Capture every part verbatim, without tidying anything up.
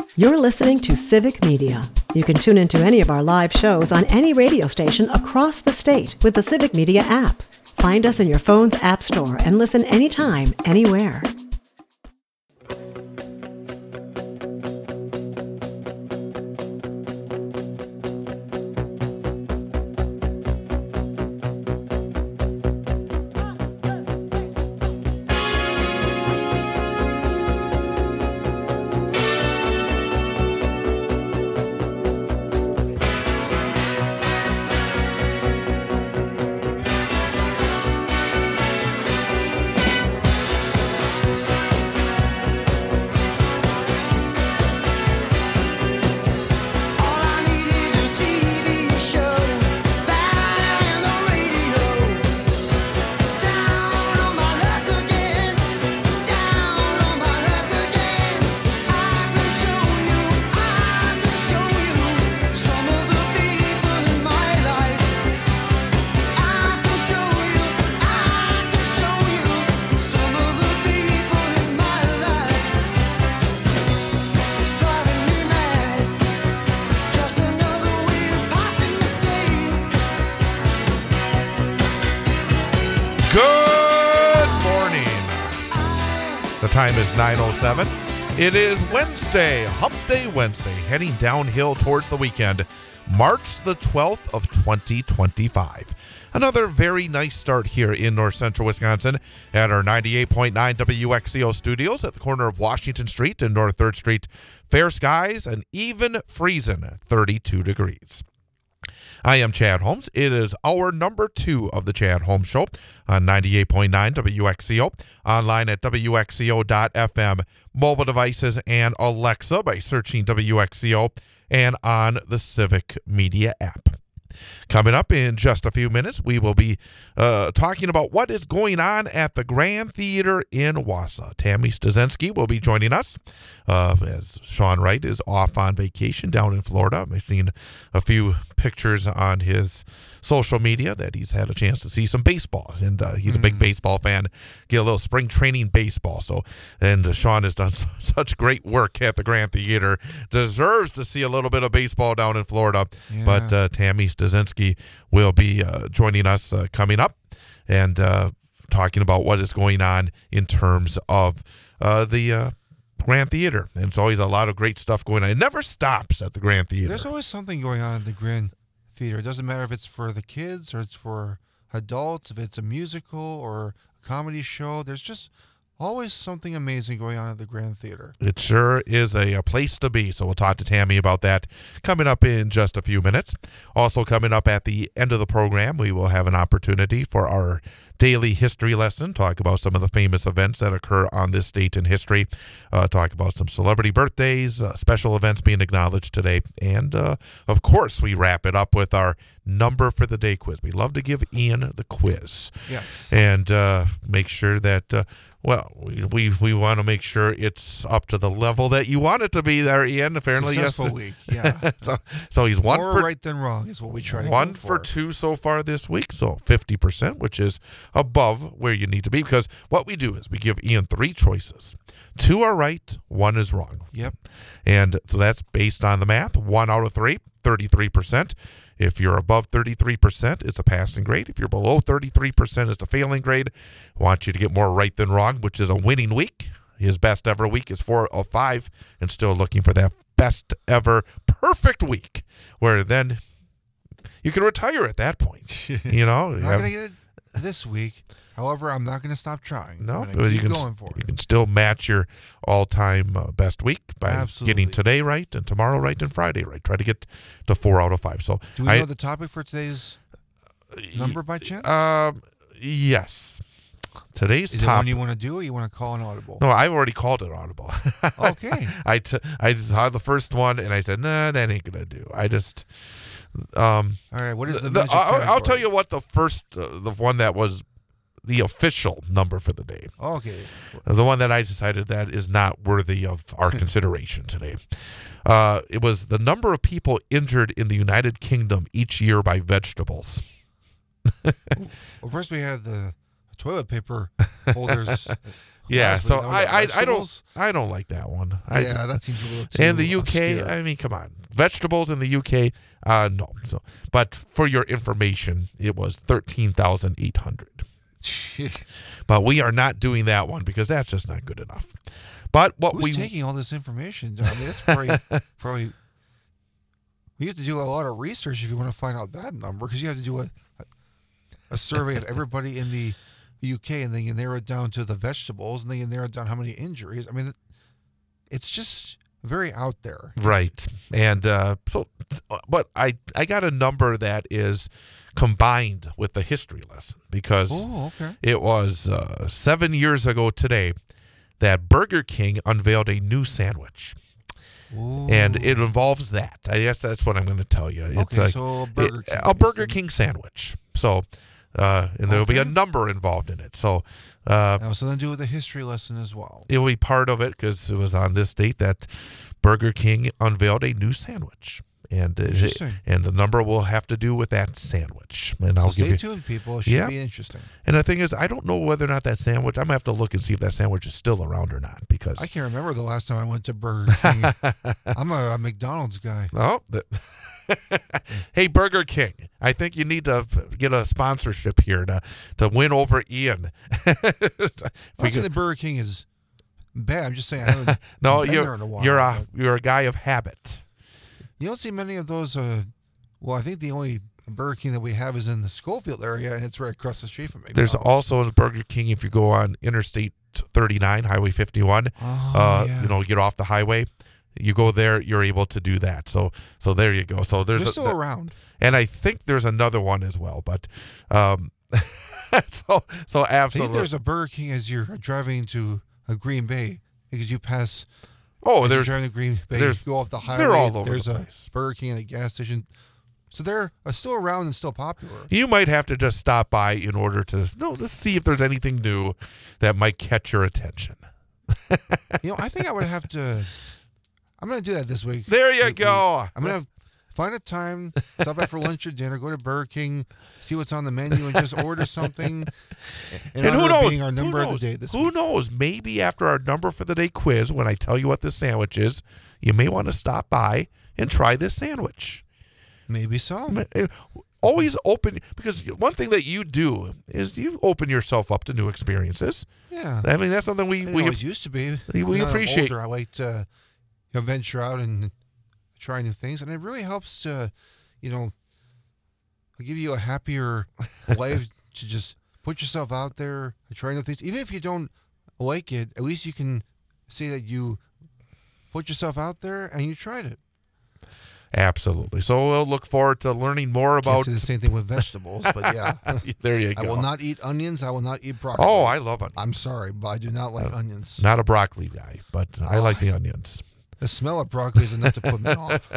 You're listening to Civic Media. You can tune into any of our live shows on any radio station across the state with the Civic Media app. Find us in your phone's app store and listen anytime, anywhere. Time is nine oh seven. It is Wednesday, Hump Day Wednesday, heading downhill towards the weekend, March the twelfth of twenty twenty-five. Another very nice start here in north central Wisconsin at our ninety-eight point nine W X C O studios at the corner of Washington Street and North third Street. Fair skies and even freezing thirty-two degrees. I am Chad Holmes. It is our number two of the Chad Holmes Show on ninety-eight point nine W X C O, online at W X C O dot F M, mobile devices and Alexa by searching W X C O, and on the Civic Media app. Coming up in just a few minutes, we will be uh, talking about what is going on at the Grand Theater in Wausau. Tammy Staszewski will be joining us uh, as Sean Wright is off on vacation down in Florida. I've seen a few pictures on his social media that he's had a chance to see some baseball, and uh, he's mm. a big baseball fan. Get a little spring training baseball. So, and uh, Sean has done so, such great work at the Grand Theater. Deserves to see a little bit of baseball down in Florida. Yeah. But uh, Tammy Staszewski will be uh, joining us uh, coming up and uh, talking about what is going on in terms of uh, the uh, Grand Theater. And it's always a lot of great stuff going on. It never stops at the Grand Theater. There's always something going on at the Grand Theater. It doesn't matter if it's for the kids or it's for adults, if it's a musical or a comedy show. There's just always something amazing going on at the Grand Theater. It sure is a, a place to be. So we'll talk to Tammy about that coming up in just a few minutes. Also coming up at the end of the program, we will have an opportunity for our daily history lesson, talk about some of the famous events that occur on this date in history, uh, talk about some celebrity birthdays, uh, special events being acknowledged today, and uh, of course we wrap it up with our number for the day quiz. We love to give Ian the quiz. Yes. And uh, make sure that, uh, well, we we, we want to make sure it's up to the level that you want it to be there, Ian. Apparently, successful yes. week, yeah. so, so he's one More for right than wrong is what we try to one go for. for two so far this week, so fifty percent, which is above where you need to be, because what we do is we give Ian three choices. Two are right, one is wrong. Yep. And so that's based on the math. One out of three, thirty-three percent. If you're above thirty-three percent, it's a passing grade. If you're below thirty-three percent, it's a failing grade. I want you to get more right than wrong, which is a winning week. His best ever week is four of five, and still looking for that best ever perfect week, where then you can retire at that point. You know, I'm not going to get it this week. However, I'm not going to stop trying. No, I'm but you keep can going for you it. can still match your all-time uh, best week by Absolutely. getting today right and tomorrow right and Friday right. Try to get to four out of five. So do we I, know the topic for today's number by chance? Um, yes. Today's Is topic. it one you want to do, or you want to call an audible? No, I've already called it audible. Okay. I t- I saw the first one and I said, nah, that ain't gonna do. I just. Um, All right. What is the? the magic I'll, I'll category? tell you what the first, uh, the one that was the official number for the day. Okay. The one that I decided that is not worthy of our consideration today. Uh, it was the number of people injured in the United Kingdom each year by vegetables. Well, first we had the toilet paper holders Yeah, That's so what- I, I I don't vegetables? I don't like that one. I, Yeah, that seems a little too and the U K, obscure. I mean, come on, vegetables in the U K, uh, no. So, but for your information, it was thirteen thousand eight hundred. But we are not doing that one because that's just not good enough. But what Who's we taking all this information? I mean, that's probably probably. You have to do a lot of research if you want to find out that number, because you have to do a a survey of everybody in the U K, and then you narrow it down to the vegetables, and then you narrow it down how many injuries. I mean, it's just very out there. Right. And uh, so, but I, I got a number that is combined with the history lesson because Oh, okay. it was uh, seven years ago today that Burger King unveiled a new sandwich. Ooh. And it involves that. I guess that's what I'm going to tell you. It's okay, like so a Burger it- King. a is Burger the- King sandwich. So, uh, and there will be a Okay. number involved in it. So, uh, Now, so then do with the history lesson as well. it will be part of it because it was on this date that Burger King unveiled a new sandwich, and uh, Interesting. and the number will have to do with that sandwich. And So I'll stay give you. tuned, people. It should Yeah. be interesting. And the thing is, I don't know whether or not that sandwich. I'm gonna have to look and see if that sandwich is still around or not because I can't remember the last time I went to Burger King. I'm a, a McDonald's guy. oh, the, hey Burger King, I think you need to get a sponsorship here to to win over Ian. If I'm we not saying could- the Burger King is bad. I'm just saying I haven't no, been you're there in a while. you're a but you're a guy of habit. you don't see many of those. Uh, well, I think the only Burger King that we have is in the Schofield area, and it's right across the street from McDonald's. There's also a Burger King if you go on Interstate thirty-nine, Highway fifty-one. oh, uh, yeah. You know, get off the highway. You go there, you're able to do that. So, so there you go. So there's they're a, still around. and I think there's another one as well. But, um, so so I think absolutely. there's a Burger King as you're driving to a Green Bay because you pass. oh, as you're there's driving to Green Bay. there's- You go off the highway. they're all over There's the a place. Burger King and a gas station. So they're uh, still around and still popular. You might have to just stop by in order to no, just see if there's anything new that might catch your attention. You know, I think I would have to. I'm going to do that this week. There you We- we- go. I'm going to find a time, stop by for lunch or dinner, go to Burger King, see what's on the menu, and just order something. In And who honor of knows? being our Who number of knows? the day this Who week. knows? Maybe after our number for the day quiz, when I tell you what the sandwich is, you may want to stop by and try this sandwich. Maybe so. Uh, Always open, because one thing that you do is you open yourself up to new experiences. Yeah. I mean, that's something we I didn't we always used to be. we Now that I'm appreciate. older, I like to you know, venture out and try new things, and it really helps to, you know, give you a happier life to just put yourself out there and try new things. Even if you don't like it, at least you can say that you put yourself out there and you tried it. Absolutely. So we'll look forward to learning more Can't about. say the same thing with vegetables, but yeah. There you go. I will not eat onions. I will not eat broccoli. Oh, I love it. I'm sorry, but I do not like onions. Not a broccoli guy, but I Oh, like the onions. The smell of broccoli is enough to put me off.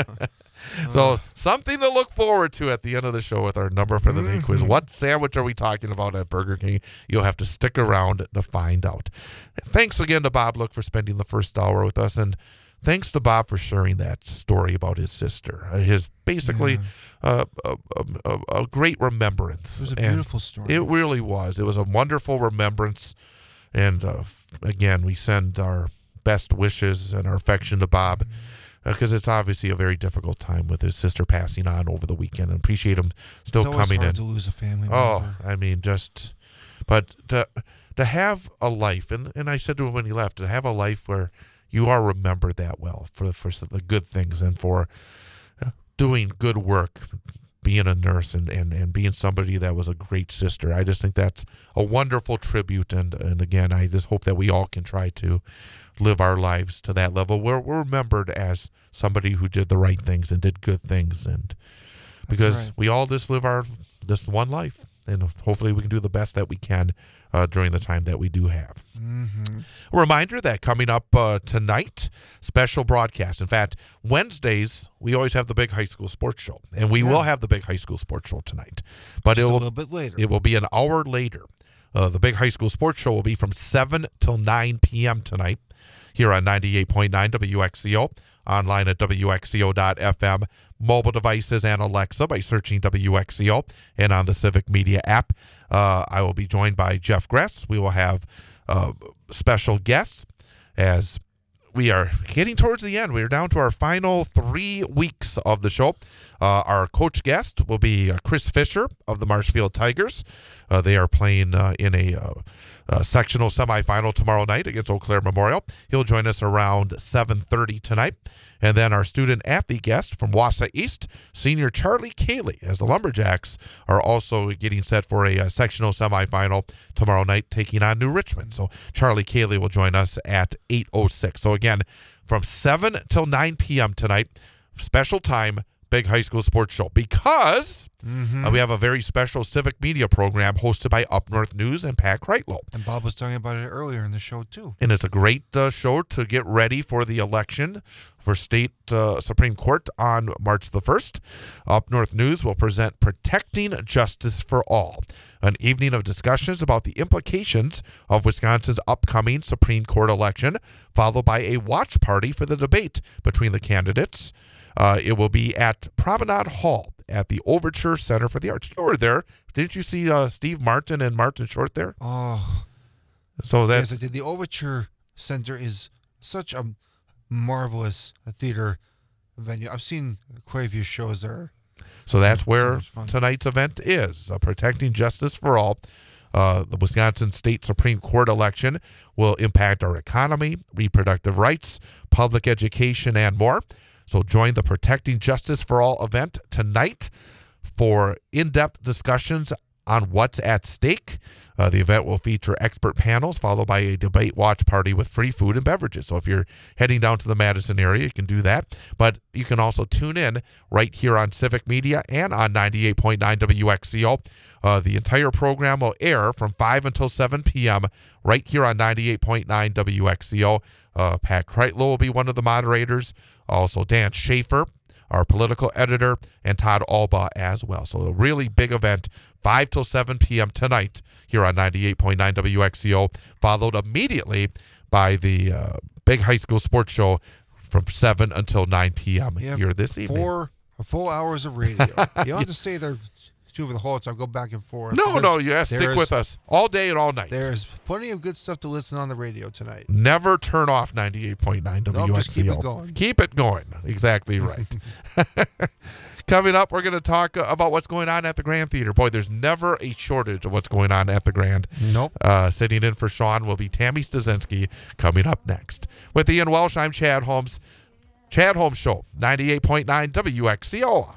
So something to look forward to at the end of the show with our number for the day quiz. Mhm. What sandwich are we talking about at Burger King? You'll have to stick around to find out. Thanks again to Bob Look for spending the first hour with us, and thanks to Bob for sharing that story about his sister. Uh, His basically uh, a, a, a, a great remembrance. It was a And beautiful story. It really was. It was a wonderful remembrance, and uh, again, we send our best wishes and our affection to Bob. Because it's obviously a very difficult time with his sister passing on over the weekend, and appreciate him still it's always coming hard in. to lose a family Oh, member. I mean, just, but to to have a life, and, and I said to him when he left, to have a life where you are remembered that well for the for the good things and for uh, doing good work, being a nurse and, and, and being somebody that was a great sister. I just think that's a wonderful tribute, and and again, I just hope that we all can try to live our lives to that level where we're remembered as somebody who did the right things and did good things, and because right. we all just live our this one life, and hopefully we can do the best that we can uh, during the time that we do have. Mm-hmm. A reminder that coming up uh, tonight, special broadcast. In fact, Wednesdays we always have the Big High School Sports Show, and we Yeah. will have the Big High School Sports Show tonight, but Just it a will little bit later. it will be an hour later. Uh, the Big High School Sports Show will be from seven till nine p.m. tonight here on ninety-eight point nine W X C O, online at W X C O dot F M, mobile devices and Alexa by searching W X C O, and on the Civic Media app. Uh, I will be joined by Jeff Gress. We will have uh, special guests as we are getting towards the end. We are down to our final three weeks of the show. Uh, our coach guest will be uh, Chris Fisher of the Marshfield Tigers. Uh, they are playing uh, in a uh, uh, sectional semifinal tomorrow night against Eau Claire Memorial. He'll join us around seven thirty tonight. And then our student athlete guest from Wausau East, senior Charlie Cayley, as the Lumberjacks are also getting set for a, a sectional semifinal tomorrow night, taking on New Richmond. So Charlie Cayley will join us at eight oh six. So again, from seven till nine p.m. tonight, special time, Big High School Sports Show, because mm-hmm. uh, we have a very special civic media program hosted by Up North News and Pat Kreitlow. And Bob was talking about it earlier in the show, too. And it's a great uh, show to get ready for the election for state uh, Supreme Court on March the first. Up North News will present Protecting Justice for All, an evening of discussions about the implications of Wisconsin's upcoming Supreme Court election, followed by a watch party for the debate between the candidates. Uh, it will be at Promenade Hall at the Overture Center for the Arts. You were there. Didn't you see uh, Steve Martin and Martin Short there? Oh. So that's... Yes, I did. The Overture Center is such a marvelous theater venue. I've seen quite a few shows there. So that's where so tonight's event is, uh, Protecting Justice for All. Uh, the Wisconsin State Supreme Court election will impact our economy, reproductive rights, public education, and more. So join the Protecting Justice for All event tonight for in-depth discussions on what's at stake. Uh, the event will feature expert panels followed by a debate watch party with free food and beverages. So if you're heading down to the Madison area, you can do that. But you can also tune in right here on Civic Media and on ninety-eight point nine W X C O. Uh, the entire program will air from five until seven p.m. right here on ninety-eight point nine W X C O. Uh, Pat Kreitlow will be one of the moderators. Also, Dan Schaefer, our political editor, and Todd Alba as well. So a really big event, five till seven p.m. tonight here on ninety-eight point nine W X C O, followed immediately by the uh, Big High School Sports Show from seven until nine p.m. Yeah, here this evening. Four full hours of radio. You don't have to stay there two for the whole time. Go back and forth. No, no, you have to stick with us all day and all night. There's plenty of good stuff to listen on the radio tonight. Never turn off ninety-eight point nine W X C O. No, just keep it going. Keep it going. Exactly right. Coming up, we're going to talk uh, about what's going on at the Grand Theater. Boy, there's never a shortage of what's going on at the Grand. Nope. Uh, sitting in for Sean will be Tammy Stasinski coming up next. With Ian Welsh, I'm Chad Holmes. Chad Holmes Show, ninety-eight point nine W X C O.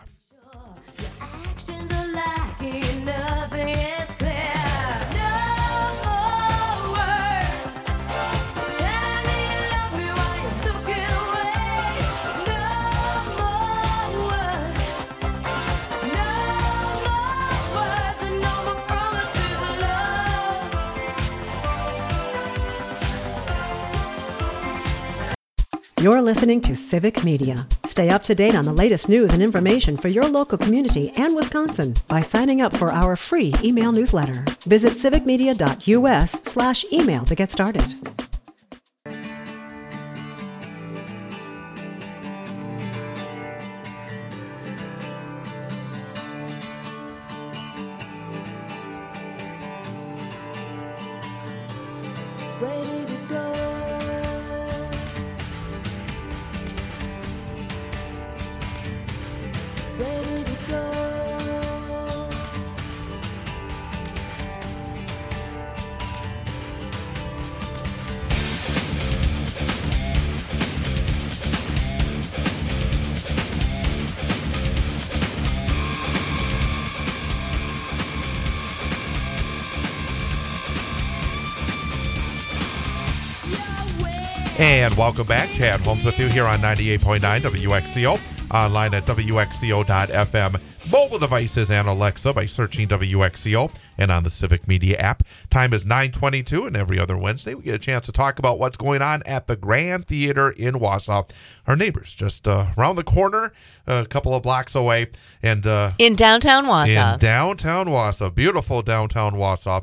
You're listening to Civic Media. Stay up to date on the latest news and information for your local community and Wisconsin by signing up for our free email newsletter. Visit civicmedia.us slash email to get started. Ready to go. Ready to go. And welcome back. Chad Holmes with you here on ninety-eight point nine W X C O. Online at W X C O dot F M. Mobile devices and Alexa by searching W X C O and on the Civic Media app. Time is nine twenty-two, and every other Wednesday we get a chance to talk about what's going on at the Grand Theater in Wausau. Our neighbors just uh, around the corner, a couple of blocks away. and uh, In downtown Wausau. In downtown Wausau. Beautiful downtown Wausau.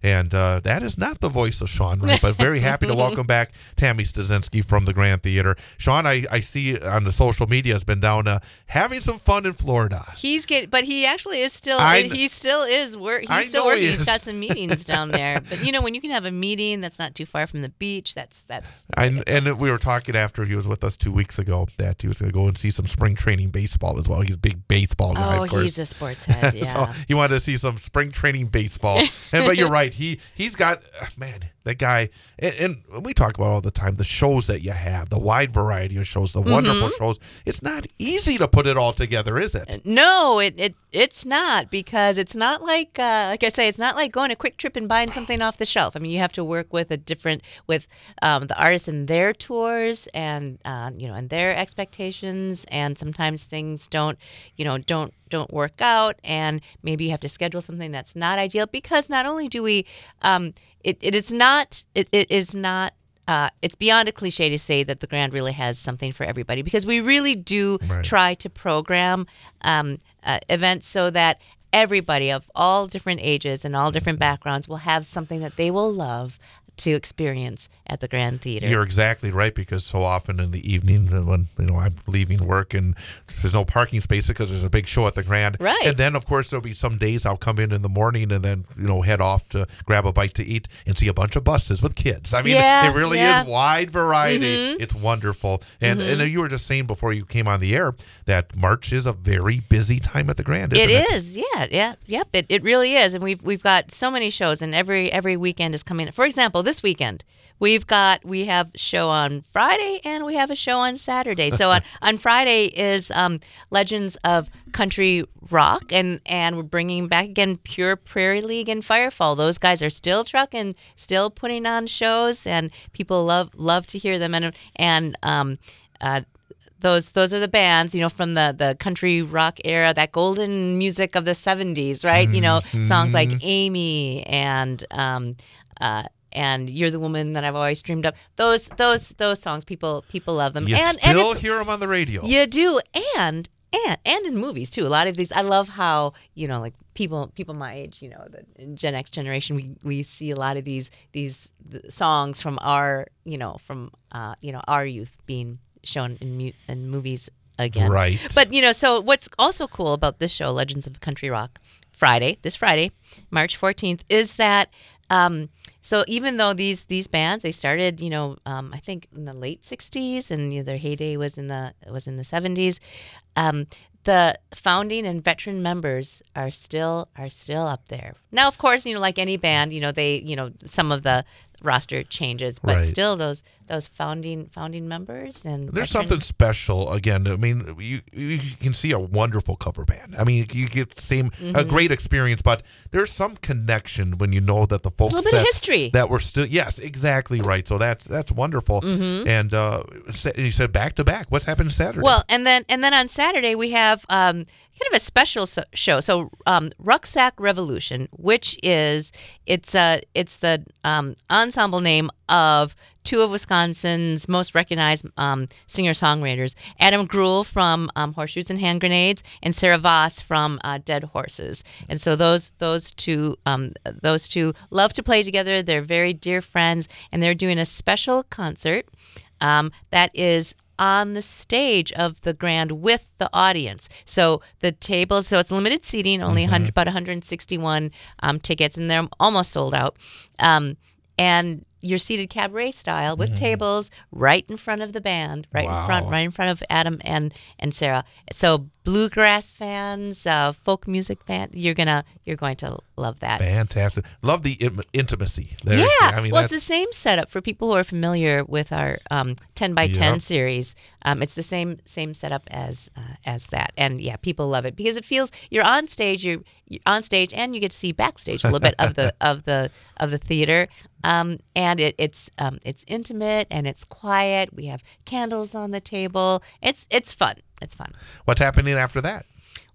And uh, that is not the voice of Sean Wright, but very happy to welcome back Tammy Stasinski from the Grand Theater. Sean, I, I see on the social media has been down uh, having some fun in Florida. He's getting, but he actually is still. I- he still is work. He's I still know he working. He is. has got some meetings down there. But you know, when you can have a meeting that's not too far from the beach, that's that's. I, and we were talking after he was with us two weeks ago that he was going to go and see some spring training baseball as well. He's a big baseball guy, Oh, of course. he's a sports head. Yeah. So he wanted to see some spring training baseball. And but you're right. He he's got uh, man, that guy. And, and we talk about all the time the shows that you have, the wide variety of shows, the wonderful shows. It's not easy to put it all together, is it? No, it, it it's not, because it's not like uh, like I say, it's not like going a quick trip and buying something off the shelf. I mean, you have to work with a different with um, the artists and their tours, and uh, you know, and their expectations, and sometimes things don't you know don't don't work out, and maybe you have to schedule something that's not ideal, because not only do we um, it, it is not it, it is not Uh, it's beyond a cliche to say that the Grand really has something for everybody, because we really do Right. try to program um, uh, events so that everybody of all different ages and all different backgrounds will have something that they will love to experience at the Grand Theater. You're exactly right, because so often in the evening when you know I'm leaving work and there's no parking spaces because there's a big show at the Grand, Right. And then of course there'll be some days I'll come in in the morning and then you know head off to grab a bite to eat and see a bunch of buses with kids. I mean, Yeah, it really yeah. is wide variety. Mhm. It's wonderful, and and you were just saying before you came on the air that March is a very busy time at the Grand. Isn't It it is, yeah, yeah, yep. It, it really is, and we've we've got so many shows, and every every weekend is coming. For example, this weekend we've got we have a show on Friday and we have a show on Saturday. So on, on Friday is um, Legends of Country Rock, and and we're bringing back again Pure Prairie League and Firefall. Those guys are still trucking, still putting on shows, and people love love to hear them. And and um, uh, Those those are the bands, you know, from the, the country rock era, that golden music of the seventies, right? You know, songs like Amy and um, uh, and You're the Woman That I've Always Dreamed Of. Those those those songs, people people love them. You and, still and hear them on the radio. you do, and and and in movies too. A lot of these, I love how you know, like people people my age, you know, the Gen X generation, we, we see a lot of these these songs from our you know from uh, you know our youth being shown in, mu- in movies again. Right. But, you know, so what's also cool about this show, Legends of Country Rock, Friday, this Friday, March fourteenth, is that, um, so even though these these bands, they started, you know, um, I think in the late sixties, and you know, their heyday was in the was in the seventies, um, the founding and veteran members are still are still up there. Now, of course, you know, like any band, you know, they, you know, some of the roster changes, but Right. still those those founding founding members and There's veteran- something special. Again, I mean, you you can see a wonderful cover band. I mean, you get the same a great experience, but there's some connection when you know that the folks little bit of that, history. that were still yes, exactly right. So that's that's wonderful. And uh, sa- you said back to back. What's happened Saturday? Well, and then and then on Saturday we have um, kind of a special so- show. So um, Rucksack Revolution, which is it's uh, it's the um, ensemble name of two of Wisconsin's most recognized um, singer-songwriters, Adam Gruhl from um, Horseshoes and Hand Grenades, and Sarah Voss from uh, Dead Horses. And so those those two um, those two love to play together. They're very dear friends, and they're doing a special concert um, that is on the stage of the Grand with the audience. So the tables, so it's limited seating, only one hundred, about one hundred sixty-one um, tickets, and they're almost sold out. Um, and you're seated cabaret style with tables right in front of the band, right Wow. in front, right in front of Adam and and Sarah. So bluegrass fans, uh, folk music fans, you're gonna you're going to love that. fantastic. Love the im- intimacy. There. Yeah, I mean, well, it's the that's, same setup for people who are familiar with our um, ten by ten Yep. series. Um, it's the same same setup as uh, as that, and yeah, people love it because it feels you're on stage, you're, you're on stage, and you get to see backstage a little bit of the of the of the theater, um, and it, it's um, it's intimate and it's quiet. We have candles on the table. It's it's fun. It's fun. what's happening after that?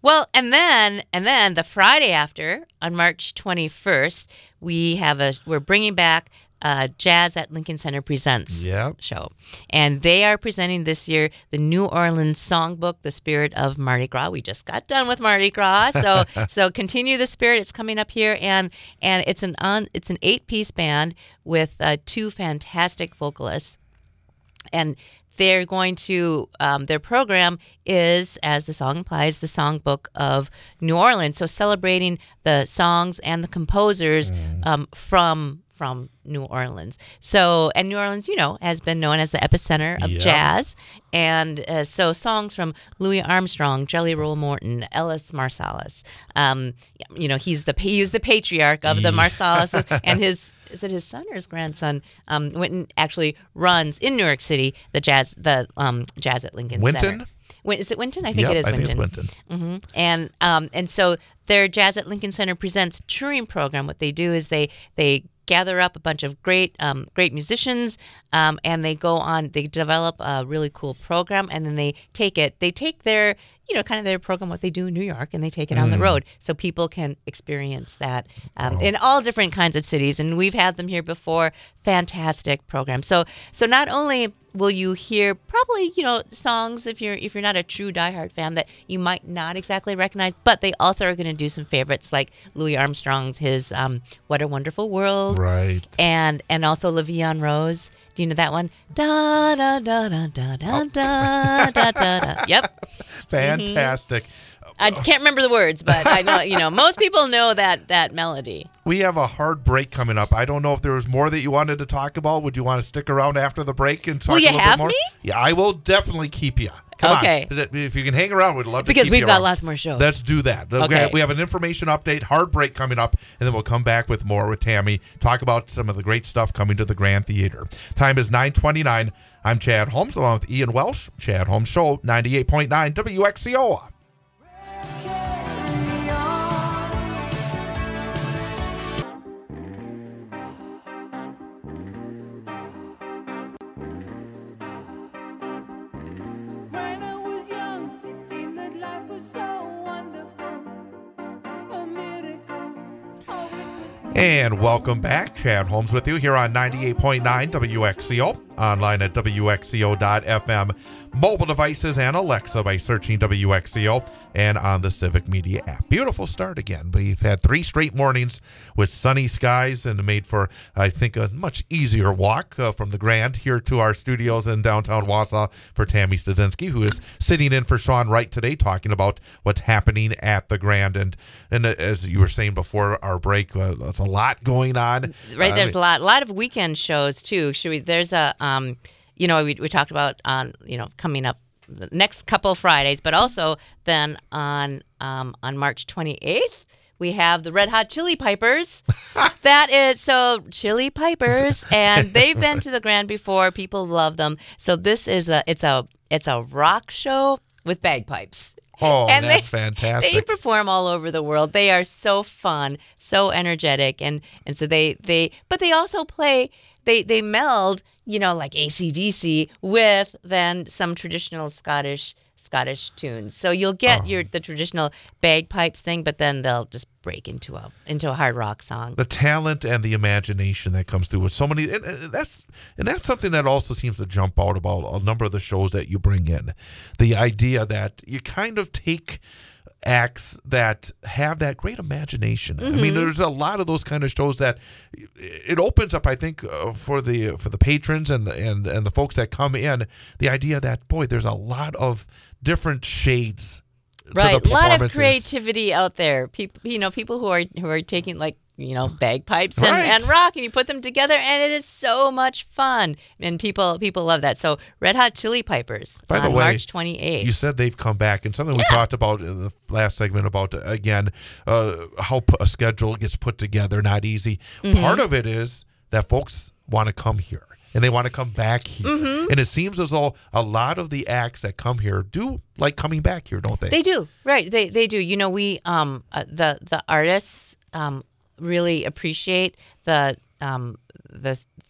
Well, and then and then the Friday after, on March twenty-first, we have a we're bringing back uh, Jazz at Lincoln Center Presents Yep. show, and they are presenting this year the New Orleans Songbook, The Spirit of Mardi Gras. We just got done with Mardi Gras, so so continue the spirit. It's coming up here, and and it's an on it's an eight piece band with uh, two fantastic vocalists, and they're going to, um, their program is, as the song implies, the Songbook of New Orleans. So celebrating the songs and the composers um, from from New Orleans. So, and New Orleans, you know, has been known as the epicenter of Yeah. jazz. And uh, so songs from Louis Armstrong, Jelly Roll Morton, Ellis Marsalis. Um, you know, he's the he was the patriarch of the Marsalis, and his is it his son or his grandson? Um, Winton actually runs in New York City the jazz the um, jazz at Lincoln Winton? Center. Win- Is it Winton? I think Yep, it is I think Winton. it's Winton. hmm And um, and so their Jazz at Lincoln Center Presents touring program. What they do is they they gather up a bunch of great um, great musicians, um, and they go on. They develop a really cool program, and then they take it. They take their you know kind of their program, what they do in New York, and they take it on the road so people can experience that um, in all different kinds of cities. And we've had them here before. Fantastic program. So so not only will you hear probably you know songs if you're if you're not a true diehard fan that you might not exactly recognize, but they also are going to do some favorites like Louis Armstrong's his um, "What a Wonderful World," Right. and and also LaVie Rose. Do you know that one? Da da da da da da da da da da. Yep. Fantastic. I can't remember the words, but I know you know most people know that that melody. We have a hard break coming up. I don't know if there was more that you wanted to talk about. Would you want to stick around after the break and talk Will you a little have bit more? me? Yeah, I will definitely keep you. Come Okay. on. If you can hang around, we'd love to Because keep we've you got around. lots more shows. Let's do that. Okay. Okay. We have an information update, hard break coming up, and then we'll come back with more with Tammy, talk about some of the great stuff coming to the Grand Theater. Time is nine twenty-nine. I'm Chad Holmes along with Ian Welsh. Chad Holmes Show, ninety-eight point nine W X C O. When I was young, it seemed that life was so wonderful. A miracle. Oh, it was And welcome back. Chad Holmes with you here on ninety-eight point nine W X C O, online at W X C O dot F M, mobile devices and Alexa by searching W X C O, and on the Civic Media app. Beautiful start again. We've had three straight mornings with sunny skies and made for, I think, a much easier walk uh, from the Grand here to our studios in downtown Wausau for Tammy Stasinski, who is sitting in for Sean Wright today, talking about what's happening at the Grand. And and uh, as you were saying before our break, uh, there's a lot going on. Right, Uh, there's a lot, a lot of weekend shows too. Should we? There's a, um, you know, we we talked about on, you know, coming up the next couple Fridays, but also then on um, on March twenty-eighth we have the Red Hot Chili Pipers. That is so Chili Pipers, and they've been to the Grand before. People love them. So this is a it's a it's a rock show with bagpipes. Oh, And that's they- fantastic. They perform all over the world. They are so fun, so energetic, and and so they they but they also play. They they meld, you know, like A C D C with then some traditional Scottish Scottish tunes. So you'll get your the traditional bagpipes thing, but then they'll just break into a into a hard rock song. The talent and the imagination that comes through with so many, and, and that's and that's something that also seems to jump out about a number of the shows that you bring in. The idea that you kind of take acts that have that great imagination. I mean, there's a lot of those kind of shows that it opens up, I think, uh, for the for the patrons and the, and and the folks that come in, the idea that, boy, there's a lot of different shades to Right, the a lot of performances. creativity out there. People, you know, people who are who are taking like you know bagpipes and, Right. and rock, and you put them together, and it is so much fun. And people people love that. So Red Hot Chili Pipers By on the way, March twenty-eighth. You said they've come back, and something we Yeah. talked about in the last segment about, uh, again, uh, how p- a schedule gets put together, not easy. Mm-hmm. Part of it is that folks want to come here, and they want to come back here. Mm-hmm. And it seems as though a lot of the acts that come here do like coming back here, don't they? They do, right? They they do. You know, we um uh, the the artists um really appreciate the um the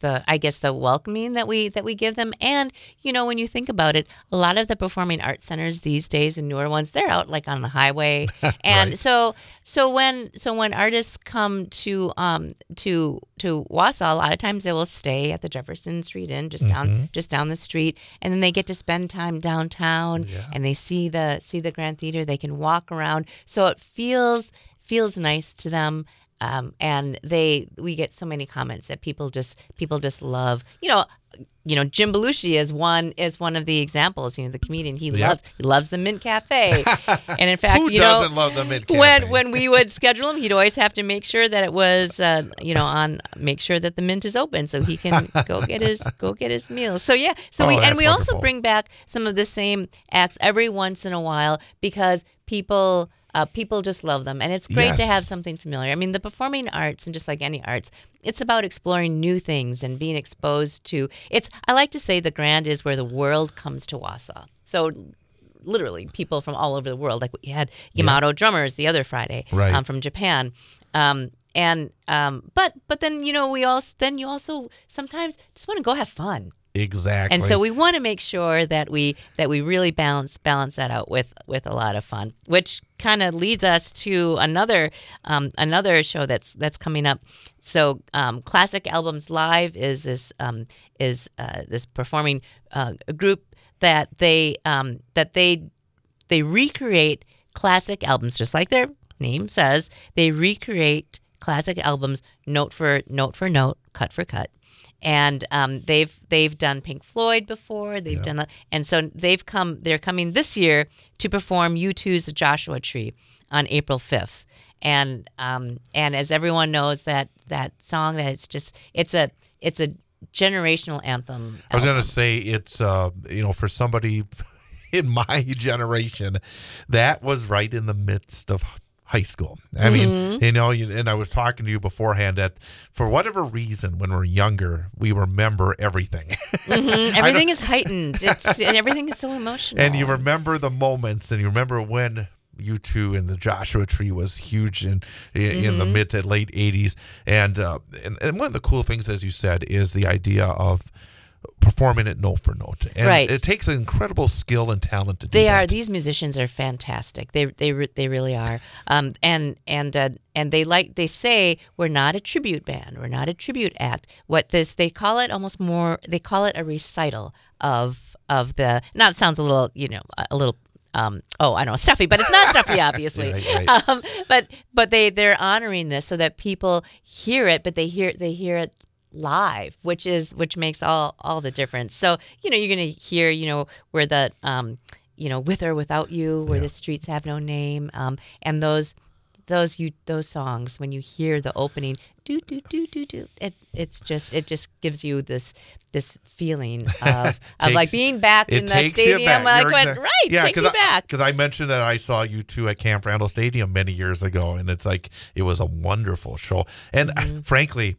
the I guess the welcoming that we that we give them. And you know, when you think about it, a lot of the performing arts centers these days and newer ones, they're out like on the highway, and Right. so so when so when artists come to um to to Wausau, a lot of times they will stay at the Jefferson Street Inn just down just down the street, and then they get to spend time downtown, Yeah. and they see the see the Grand Theater. They can walk around, so it feels feels nice to them. Um, and they, we get so many comments that people just, people just love. You know, you know, Jim Belushi is one is one of the examples. You know, the comedian. He Yep. loves he loves the Mint Cafe, and in fact, Who you know, doesn't love the Mint when Cafe? when we would schedule him, he'd always have to make sure that it was, uh, you know, on make sure that the Mint is open so he can go get his go get his meals. So yeah, so Oh, we that's and we also wonderful. bring back some of the same acts every once in a while because people. Uh, people just love them, and it's great to Yes. have something familiar. I mean, the performing arts, and just like any arts, it's about exploring new things and being exposed to. It's. I like to say the Grand is where the world comes to Wausau. So, literally, people from all over the world. Like we had Yamato drummers the other Friday Right. um, from Japan. Um, and um, but but then you know we also then you also sometimes just want to go have fun. Exactly. And so we want to make sure that we that we really balance balance that out with with a lot of fun, which kind of leads us to another um, another show that's that's coming up. So um, Classic Albums Live is this um, is uh, this performing uh, group that they um, that they they recreate classic albums, just like their name says. They recreate classic albums note for note for note, cut for cut. And um, they've they've done Pink Floyd before. They've done, and so they've come. They're coming this year to perform U two's "The Joshua Tree" on April fifth. And um, and as everyone knows, that that song that it's just it's a it's a generational anthem. I was album. going to say it's uh you know for somebody in my generation, that was right in the midst of high school. I Mm-hmm. mean, you know, you, and I was talking to you beforehand that for whatever reason, when we're younger, we remember everything. Mhm. Everything is heightened. It's and everything is so emotional. And you remember the moments, and you remember when U two and the Joshua Tree was huge in in, in the Mm-hmm. mid to late eighties. And, uh, and and one of the cool things, as you said, is the idea of performing it note for note. And Right. it takes an incredible skill and talent to do They that. are. These musicians are fantastic. They they re- they really are. Um, and and uh, and they like they say we're not a tribute band. We're not a tribute act. What this they call it almost more. They call it a recital of of the. Now it sounds a little you know a little. Um, oh, I don't know, stuffy, but it's not stuffy, obviously. Right, right. Um, but but they they're honoring this so that people hear it, but they hear they hear it live, which is which makes all all the difference. So you know you're gonna hear you know where the um, you know with or without you, where the streets have no name, um, and those those you those songs when you hear the opening do do do do do it it's just it just gives you this this feeling of of like Takes- being back It in the takes you stadium. back. Like You're went exact- right, yeah, takes you back. Because I mentioned that I saw you two at Camp Randall Stadium many years ago, and it's like it was a wonderful show. And Mm-hmm. I- frankly,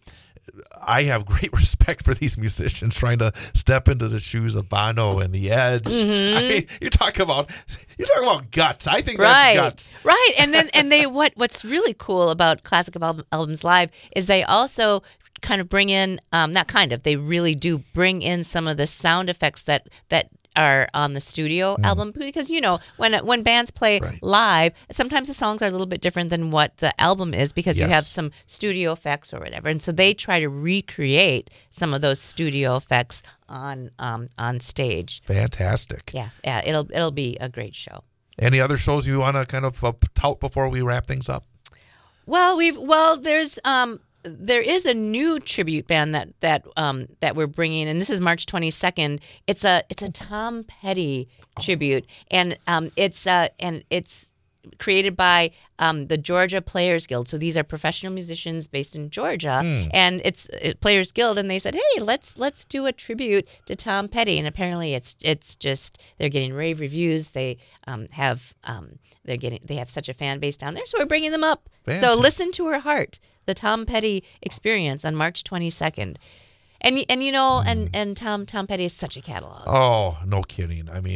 I have great respect for these musicians trying to step into the shoes of Bono and The Edge. Mm-hmm. I mean, you talk about you talk about guts. I think that's right guts. right and then and they what what's really cool about classic album, albums live is they also kind of bring in um not kind of they really do bring in some of the sound effects that that are on the studio album because you know when when bands play Mm. Right. live sometimes the songs are a little bit different than what the album is because you Yes. have some studio effects or whatever, and so they try to recreate some of those studio effects on um on stage. Fantastic. Yeah, yeah, it'll it'll be a great show. Any other shows you want to kind of uh, tout before we wrap things up? Well, we've well, there's um, there is a new tribute band that that um that we're bringing, and this is March twenty-second. It's a it's a Tom Petty tribute, and um, it's uh, and it's created by um, the Georgia Players Guild. So these are professional musicians based in Georgia, and it's uh, Players Guild. And they said, "Hey, let's let's do a tribute to Tom Petty." And apparently, it's it's just they're getting rave reviews. They um, have um, they're getting they have such a fan base down there. So we're bringing them up. Fantastic. So listen to her heart, the Tom Petty Experience on March twenty-second. And and you know, and and Tom Tom Petty is such a catalog. Oh, no kidding. I mean,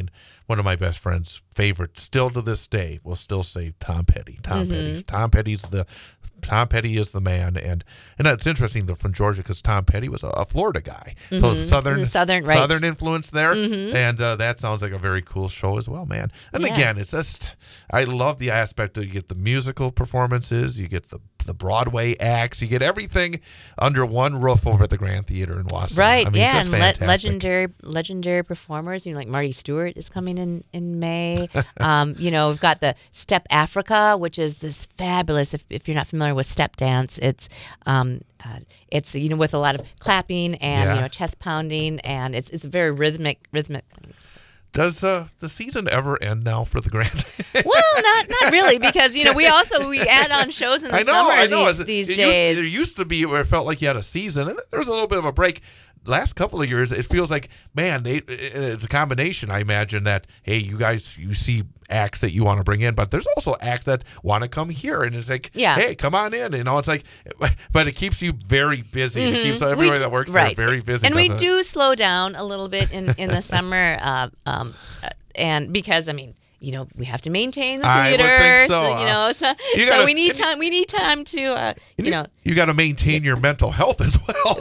one of my best friends' favorite, still to this day, will still say Tom Petty. Tom Mm-hmm. Petty. Tom Petty's the Tom Petty is the man, and and that's interesting. They're from Georgia because Tom Petty was a, a Florida guy, so southern He's a Southern, right. southern influence there, and uh, that sounds like a very cool show as well, man. And Yeah. again, it's just I love the aspect that you get the musical performances, you get the the Broadway acts, you get everything under one roof over at the Grand Theater in Wausau. Right, I mean, yeah, just and le- fantastic. legendary legendary performers. You know, like Marty Stewart is coming in in May. um, you know, we've got the Step Africa, which is this fabulous. If, if you're not familiar with step dance, it's um, uh, it's you know with a lot of clapping and Yeah. you know chest pounding, and it's it's a very rhythmic rhythmic. Does uh, the season ever end now for the Grand? Well, not not really, because you know we also we add on shows in the I know, summer I know. these, It- these it days. Used, there used to be where it felt like you had a season, and then there was a little bit of a break. Last couple of years, it feels like, man, they, it's a combination. I imagine that, hey, you guys, you see acts that you want to bring in, but there's also acts that want to come here, and it's like, Yeah. hey, come on in. You know, it's like, but it keeps you very busy. It keeps everybody We- that works right. there very busy. And we doesn't it? do slow down a little bit in, in the summer, uh, um, uh, and because I mean, you know, we have to maintain the I would theater, think so. you know, so, You so gotta- we need and you- time. We need time to, uh, you know, you got to maintain your mental health as well.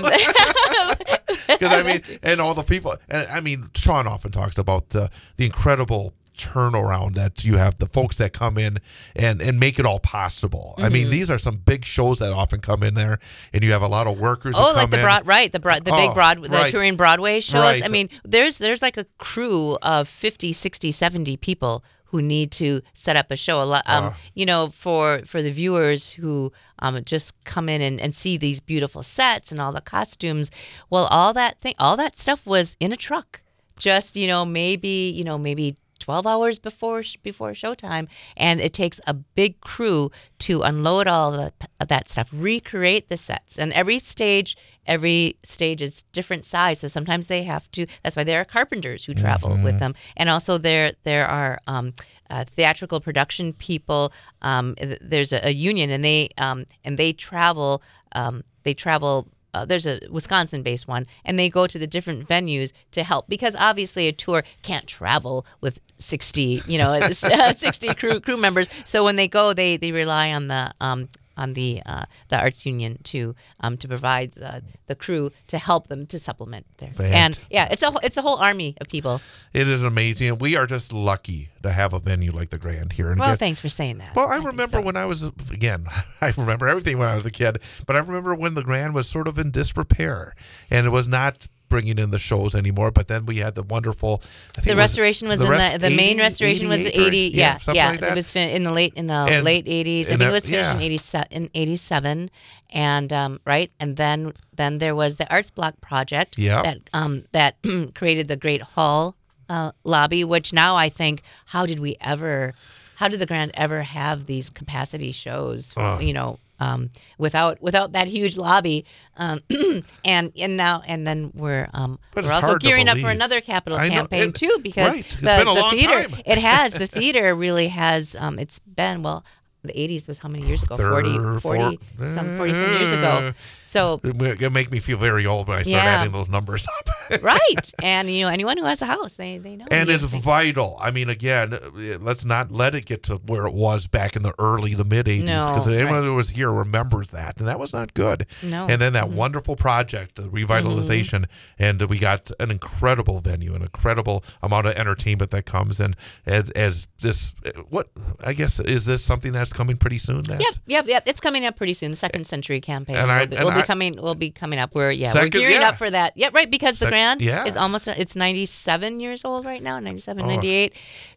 Because I mean, and all the people, and I mean, Sean often talks about the the incredible turnaround that you have, the folks that come in and and make it all possible. I Mm-hmm. mean, these are some big shows that often come in there, and you have a lot of workers. who oh, come like the in. broad, right? The broad, the big Oh, broad, the right. touring Broadway shows. Right. I mean, there's there's like a crew of fifty, sixty, seventy people who need to set up a show. A lot, um, Wow. you know, for for the viewers who um, just come in and, and see these beautiful sets and all the costumes. Well, all that thing, all that stuff was in a truck. Just you know, maybe you know, maybe twelve hours before before showtime, and it takes a big crew to unload all the, that stuff, recreate the sets, and every stage every stage is different size, so sometimes they have to. That's why there are carpenters who travel with them, and also there there are um, uh, theatrical production people. Um, th- there's a, a union, and they um, and they travel um, they travel. Uh, there's a Wisconsin-based one, and they go to the different venues to help, because obviously a tour can't travel with sixty, you know, sixty crew crew members. So when they go, they they rely on the um, on the uh, the arts union to um, to provide the, the crew to help them to supplement there. Fant- And yeah, it's a wh- it's a whole army of people. It is amazing, and we are just lucky to have a venue like the Grand here. And Well, get- thanks for saying that. Well, I think remember so. when I was, again, I remember everything when I was a kid, but I remember when the Grand was sort of in disrepair, and it was not bringing in the shows anymore. But then we had the wonderful, I think The it restoration was the in rest- the the main eighty, restoration was eighty-eight or- eighty. Yeah, something yeah. like that. It was fin- in the late in the And- late eighties. I and think that- it was finished in yeah. eighty seven in eighty seven, and um, right, and then then there was the Arts Block project. Yeah. That um that created the Great Hall uh, lobby, which now I think, how did we ever, how did the Grand ever have these capacity shows? Oh. You know. Um, without without that huge lobby, um, and and now and then we're um, But we're it's also hard to gearing up for believe. another capital I know, campaign and- too, because right. It's the, been a the long theater time. it has the theater really has um, it's been well the eighties was how many years ago? forty, Third, forty four- some forty some years ago. So It ma- it make me feel very old when I start Yeah. adding those numbers up. right, and you know anyone who has a house, they they know. And you it's think- vital. I mean, again, uh, let's not let it get to where it was back in the early, the mid eighties. No, Because anyone right. who was here remembers that. And that was not good. No. And then that Mhm. wonderful project, the revitalization. And we got an incredible venue, an incredible amount of entertainment that comes. And as, as this, what, I guess, is this something that's coming pretty soon? That? Yep, yep, yep. It's coming up pretty soon. The second century campaign And I- will be, and will be I- coming. Will be coming up. We're yeah, Second- we're gearing yeah. up for that. Yeah, right. Because the Sec- Grand yeah. is almost it's ninety-seven years old right now, ninety-seven, Oh. ninety-eight.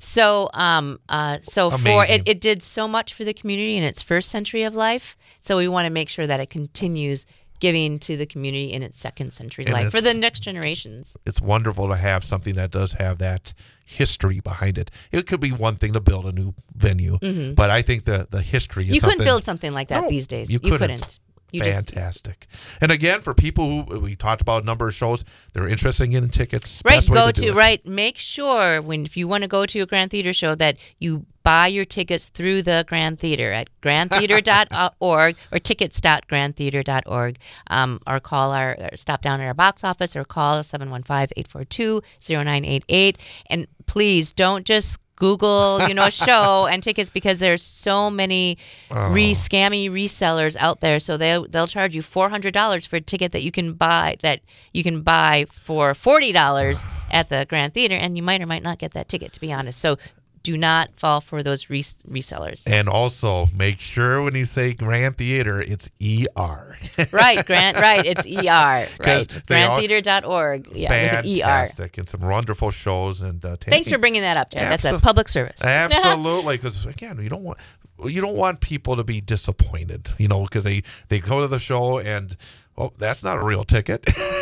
So um uh so for Amazing. it, it did so much for the community in its first century of life. So we want to make sure that it continues giving to the community in its second century And life for it's- the next generations. It's wonderful to have something that does have that history behind it. It could be one thing to build a new venue, but I think the, the history is Mm-hmm. You something. couldn't build something like that No, these days. you You couldn't. couldn't. You just Fantastic. And again, for people who we talked about a number of shows, they're interested in tickets. Right, best way go to, do to it. right. Make sure when if you want to go to a Grand Theater show that you buy your tickets through the Grand Theater at grand theater dot org or tickets dot grand theater dot org, um, or call our, or stop down at our box office or call seven one five, eight four two, zero nine eight eight. And please don't just Google, you know, show and tickets, because there's so many Oh. re scammy resellers out there. So they they'll charge you four hundred dollars for a ticket that you can buy that you can buy for forty dollars at the Grand Theater, and you might or might not get that ticket, to be honest. So do not fall for those res- resellers. And also make sure when you say Grand Theater, it's E R. Right, Grant. Right, it's E R. 'Cause Right, they all- grand theater dot org. Yeah, with an E R. Fantastic. And some wonderful shows. And uh, Thanks Tammy- for bringing that up, Chad. That's a Absol- public service. Absolutely, because again, you don't want you don't want people to be disappointed, you know, because they they go to the show and oh, that's not a real ticket.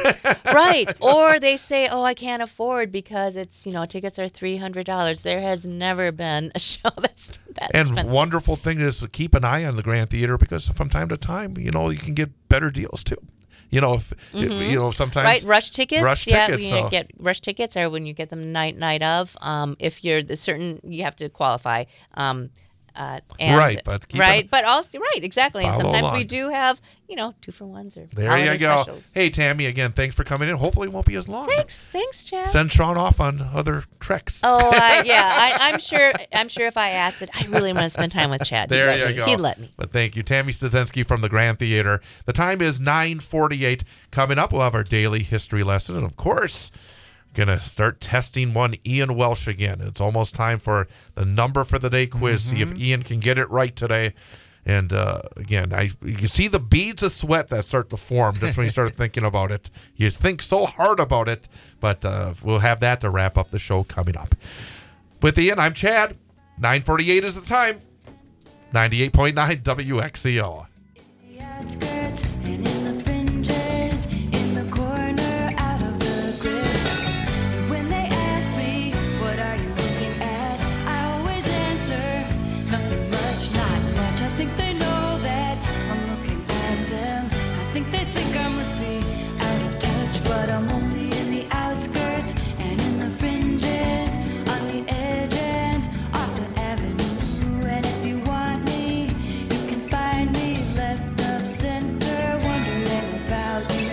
Right. Or they say, oh, I can't afford because it's, you know, tickets are three hundred dollars. There has never been a show that's that And expensive. wonderful thing is to keep an eye on the Grand Theater, because from time to time, you know, you can get better deals too. You know, if, you know, sometimes Right, rush tickets. Rush yeah, tickets, you so- get rush tickets, or when you get them night night of. Um, if you're the certain, you have to qualify. Um, uh, and, Right, but keep right, an- but also right, exactly. And Follow sometimes we along. do have, you know, two for ones or There holiday you go. specials. Hey, Tammy, again, thanks for coming in. Hopefully, it won't be as long. Thanks, thanks, Chad. Send Sean off on other treks. Oh, I, yeah, I, I'm sure. I'm sure if I asked it, I really want to spend time with Chad. He'd There let you me. go. He'd let me. But thank you, Tammy Staszynski from the Grand Theater. The time is nine forty-eight. Coming up, we'll have our daily history lesson, and of course, gonna start testing one Ian Welsh again. It's almost time for the number for the day quiz. See if Ian can get it right today. And uh, again, I you can see the beads of sweat that start to form just when you start thinking about it. You think so hard about it, but uh, we'll have that to wrap up the show coming up. With Ian, I'm Chad. nine forty-eight is the time. ninety-eight point nine W X C O. The outskirts and in the fringes, in the corner, out of the grip. And when they ask me, what are you looking at? I always answer, nothing much, not much. I think they know that I'm looking at them. I think they think I must be out of touch, but I'm only in the outskirts and in the fringes, on the edge and off the avenue. And if you want me, you can find me left of center, wondering about you.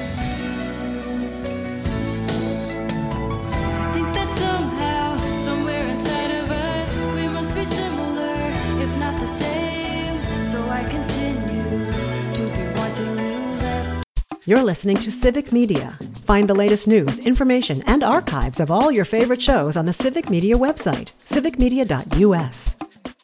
Think that somehow, somewhere inside of us, we must be similar, if not the same. So I continue to be wanting you left. You're listening to Civic Media. Find the latest news, information, and archives of all your favorite shows on the Civic Media website, civic media dot U S.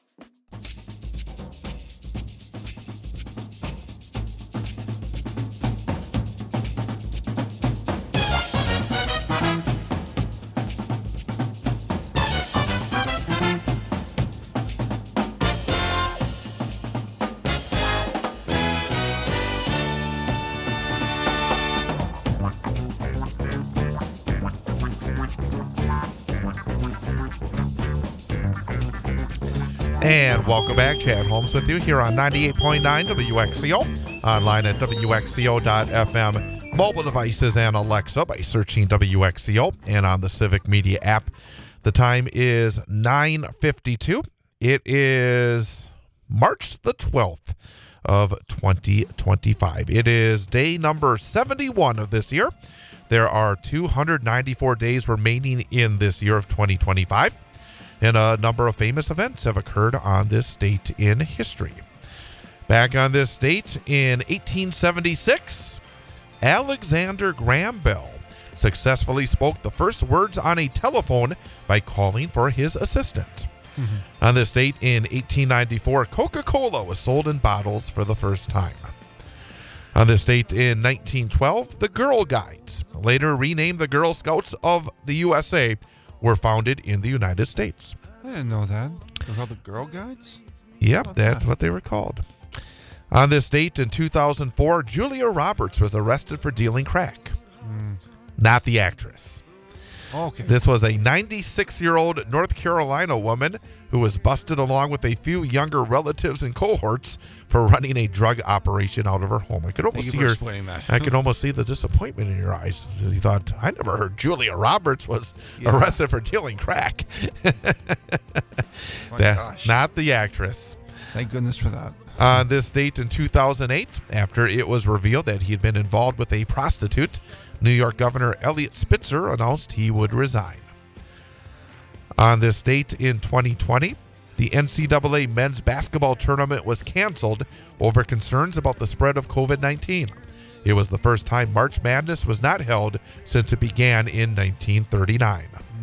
And welcome back. Chad Holmes with you here on ninety-eight point nine W X C O. Online at W X C O dot F M. Mobile devices and Alexa by searching W X C O, and on the Civic Media app. The time is nine fifty-two. It is March the twelfth of twenty twenty-five. It is day number seventy-one of this year. There are two hundred ninety-four days remaining in this year of twenty twenty-five. And a number of famous events have occurred on this date in history. Back on this date in eighteen seventy-six, Alexander Graham Bell successfully spoke the first words on a telephone by calling for his assistant. Mm-hmm. On this date in eighteen ninety-four, Coca-Cola was sold in bottles for the first time. On this date in nineteen twelve, the Girl Guides, later renamed the Girl Scouts of the U S A, were founded in the United States. I didn't know that. They're called the Girl Guides? Yep, about that's that? what they were called. On this date in two thousand four, Julia Roberts was arrested for dealing crack. Mm. Not the actress. Okay. This was a ninety-six-year-old North Carolina woman who was busted along with a few younger relatives and cohorts for running a drug operation out of her home. I could almost Thank you see for her. explaining that. I could almost see the disappointment in your eyes. You thought, I never heard Julia Roberts was Yeah. arrested for dealing crack. My That- gosh. Not the actress. Thank goodness for that. On this date in two thousand eight, after it was revealed that he had been involved with a prostitute, New York Governor Elliot Spitzer announced he would resign. On this date in twenty twenty, the N C double A men's basketball tournament was canceled over concerns about the spread of COVID nineteen. It was the first time March Madness was not held since it began in nineteen thirty-nine.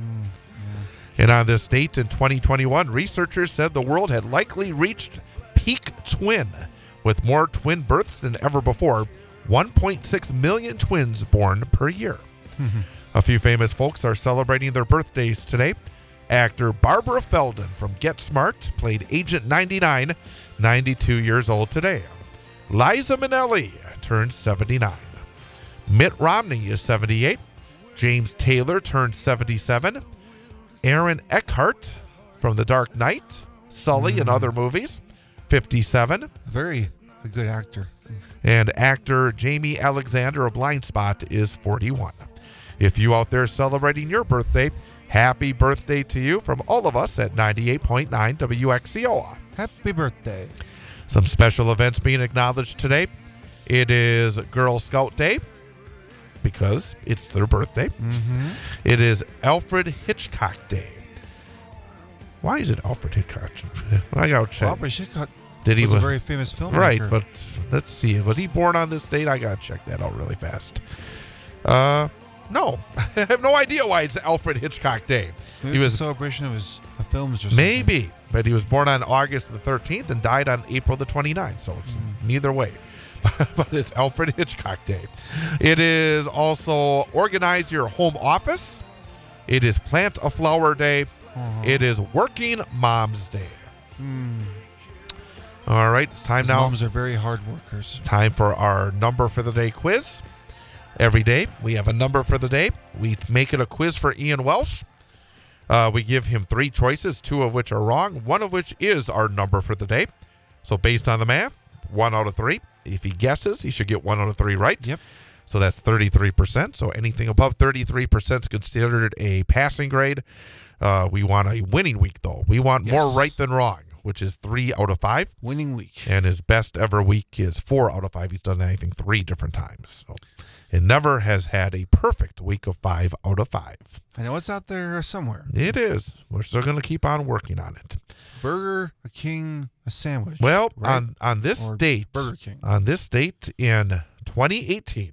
And on this date in twenty twenty-one, researchers said the world had likely reached peak twin, with more twin births than ever before, one point six million twins born per year. A few famous folks are celebrating their birthdays today. Actor Barbara Feldon from Get Smart played Agent ninety-nine, ninety-two years old today. Liza Minnelli turned seventy-nine. Mitt Romney is seventy-eight. James Taylor turned seventy-seven. Aaron Eckhart from The Dark Knight, Sully, and other movies, fifty-seven. Very a good actor. And actor Jamie Alexander of Blind Spot is forty-one. If you out there celebrating your birthday, happy birthday to you from all of us at ninety-eight point nine W X C O. Happy birthday. Some special events being acknowledged today. It is Girl Scout Day because it's their birthday. Mm-hmm. It is Alfred Hitchcock Day. Why is it Alfred Hitchcock? I gotta check. Alfred Hitchcock Did he was a was- very famous filmmaker. Right, but let's see. Was he born on this date? I gotta check that out really fast. Uh, no, I have no idea why it's Alfred Hitchcock Day. Maybe he it's was a celebration of his of films or something. maybe, but he was born on August the thirteenth and died on April the twenty-ninth. So it's neither way. But it's Alfred Hitchcock Day. It is also Organize Your Home Office. It is Plant a Flower Day. Uh-huh. It is Working Moms Day. Mm. All right, it's time His now. moms are very hard workers. Time for our number for the day quiz. Every day we have a number for the day. We make it a quiz for Ian Welsh. Uh, we give him three choices, two of which are wrong, one of which is our number for the day. So based on the math, one out of three. If he guesses, he should get one out of three right. Yep. So that's thirty-three percent. So anything above thirty-three percent is considered a passing grade. Uh, we want a winning week, though. We want Yes. more right than wrong, which is three out of five. Winning week. And his best ever week is four out of five. He's done anything three different times. So it never has had a perfect week of five out of five. I know it's out there somewhere. It is. We're still going to keep on working on it. Burger King, a sandwich. Well, right? on, on this Or date, Burger King. on this date in twenty eighteen,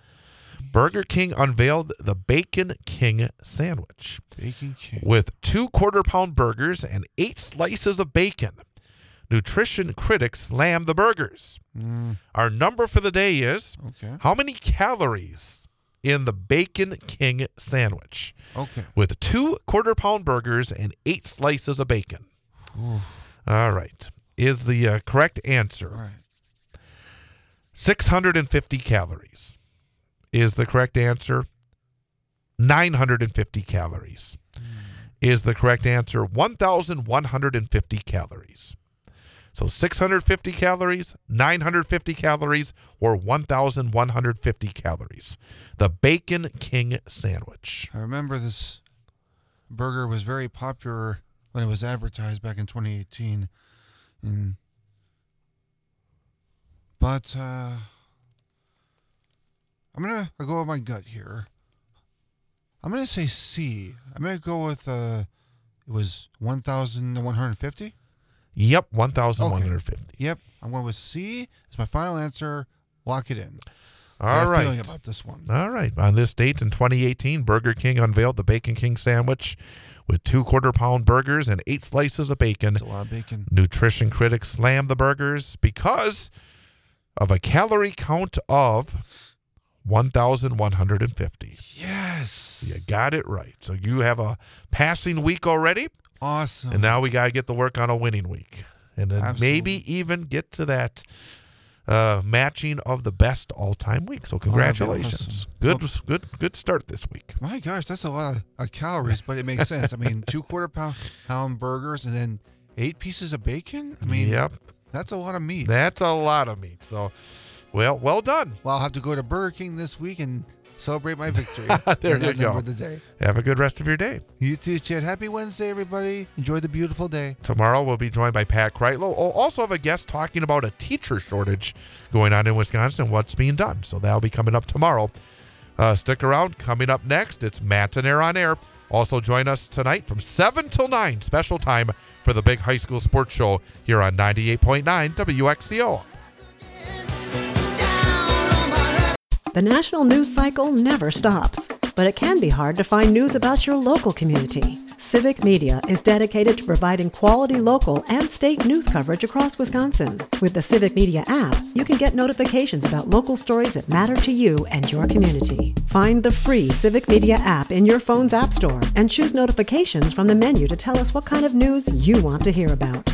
Burger King unveiled the Bacon King sandwich Bacon King. with two quarter pound burgers and eight slices of bacon. Nutrition critics slam the burgers. Mm, Our number for the day is okay. how many calories in the Bacon King sandwich Okay. with two quarter pound burgers and eight slices of bacon? Ooh, All right. Is the uh, correct answer all right. six hundred fifty calories? Is the correct answer nine hundred fifty calories? Is the correct answer one thousand one hundred fifty calories? So six hundred fifty calories, nine hundred fifty calories, or one thousand one hundred fifty calories. The Bacon King sandwich. I remember this burger was very popular when it was advertised back in twenty eighteen. And, but uh, I'm going to go with my gut here. I'm going to say C. I'm going to go with, uh, it was one thousand one hundred fifty? Yep, one thousand one hundred fifty. Yep, I'm going with C. It's my final answer. Lock it in. I All got a right. feeling about this one. All right. On this date in twenty eighteen, Burger King unveiled the Bacon King sandwich with two quarter pound burgers and eight slices of bacon. It's a lot of bacon. Nutrition critics slammed the burgers because of a calorie count of one thousand one hundred fifty. Yes. You got it right. So you have a passing week already, Awesome. and now we got to get to work on a winning week. And then Absolutely. maybe even get to that uh, matching of the best all-time week. So congratulations. Wow, Good, good, good start this week. My gosh, that's a lot of uh, calories, but it makes sense. I mean, two quarter pound, pound burgers and then eight pieces of bacon. I mean, Yep. that's a lot of meat. That's a lot of meat. So, well, well done. Well, I'll have to go to Burger King this week and celebrate my victory. There And you that number go. of the day. Have a good rest of your day. You too, Chad. Happy Wednesday, everybody. Enjoy the beautiful day. Tomorrow we'll be joined by Pat Kreitlow. We'll also have a guest talking about a teacher shortage going on in Wisconsin and what's being done. So that'll be coming up tomorrow. Uh, stick around. Coming up next, it's Matt and Air on Air. Also join us tonight from seven till nine, special time for the big high school sports show here on ninety-eight point nine W X C O. The national news cycle never stops, but it can be hard to find news about your local community. Civic Media is dedicated to providing quality local and state news coverage across Wisconsin. With the Civic Media app, you can get notifications about local stories that matter to you and your community. Find the free Civic Media app in your phone's app store and choose notifications from the menu to tell us what kind of news you want to hear about.